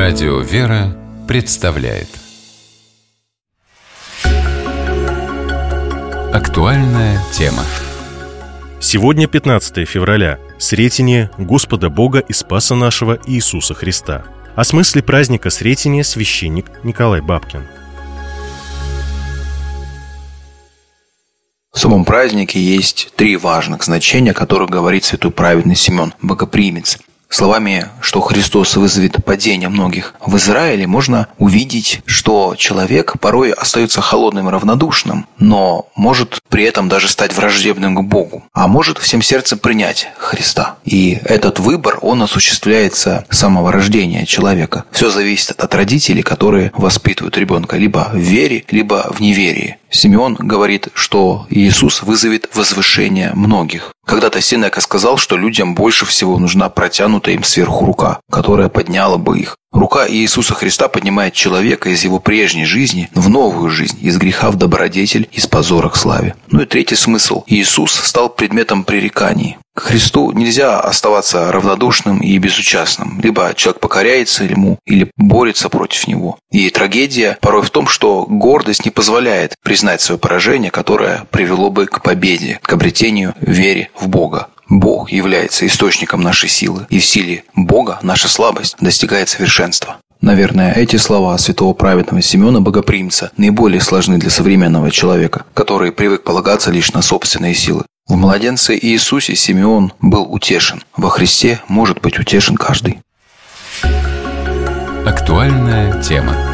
Радио «Вера» представляет актуальная тема. Сегодня 15 февраля, Сретение Господа Бога и Спаса нашего Иисуса Христа. О смысле праздника Сретения священник Николай Бабкин. В самом празднике есть три важных значения, о которых говорит святой праведный Симеон, богоприимец. Словами, что Христос вызовет падение многих в Израиле, можно увидеть, что человек порой остается холодным и равнодушным, но может при этом даже стать враждебным к Богу, а может всем сердцем принять Христа. И этот выбор, он осуществляется с самого рождения человека. Все зависит от родителей, которые воспитывают ребенка либо в вере, либо в неверии. Симеон говорит, что Иисус вызовет возвышение многих. Когда-то Сенека сказал, что людям больше всего нужна протянутая им сверху рука, которая подняла бы их. Рука Иисуса Христа поднимает человека из его прежней жизни в новую жизнь, из греха в добродетель, из позора к славе. Ну и третий смысл. Иисус стал предметом пререканий. К Христу нельзя оставаться равнодушным и безучастным. Либо человек покоряется ему, или борется против него. И трагедия порой в том, что гордость не позволяет признать свое поражение, которое привело бы к победе, к обретению веры в Бога. Бог является источником нашей силы, и в силе Бога наша слабость достигает совершенства. Наверное, эти слова святого праведного Симеона Богоприимца наиболее сложны для современного человека, который привык полагаться лишь на собственные силы. В младенце Иисусе Симеон был утешен. Во Христе может быть утешен каждый. Актуальная тема.